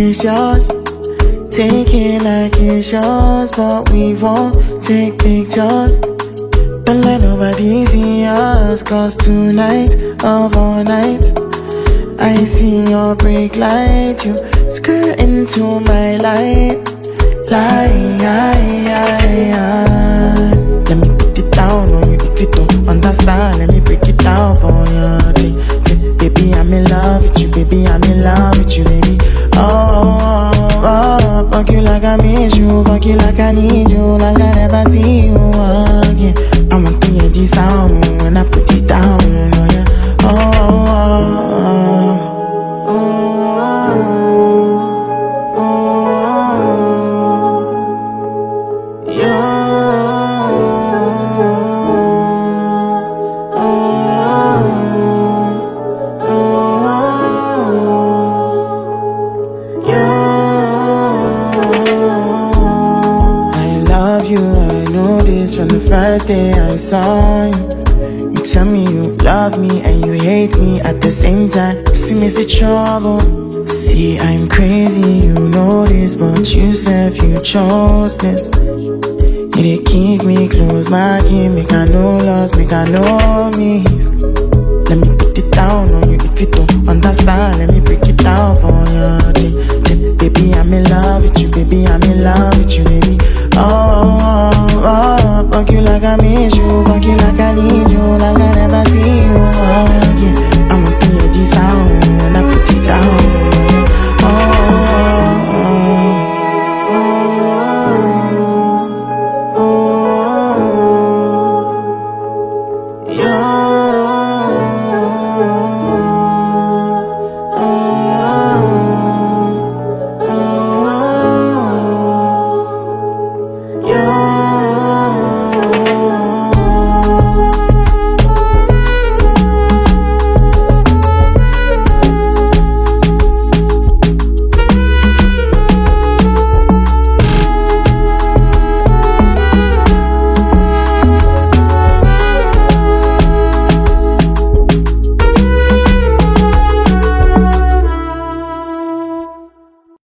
it's yours. Take it like it's yours, but we won't take pictures. Don't let nobody see us, cause tonight of all night I see your brake light, you skirt into my light. Let me put it down on you if you don't understand. Let me break it down for you. Baby, I'm in love with you. Baby, I'm in love with you, baby. Oh, fuck you like I miss you. Fuck you like I need you. Like I never see you again. I want to hear this sound when I put it down. Oh yeah. From the first day I saw you, you tell me you love me and you hate me at the same time. See me see trouble. See I'm crazy, you know this, but you said you chose this. You did keep me close, my game, make I no loss, make I no miss. Let me put it down on you if you don't understand. Let me break it down for you. Baby, I'm in love with you. Baby, I'm in love with you, baby. Oh, fuck you like I miss you. Fuck you like I need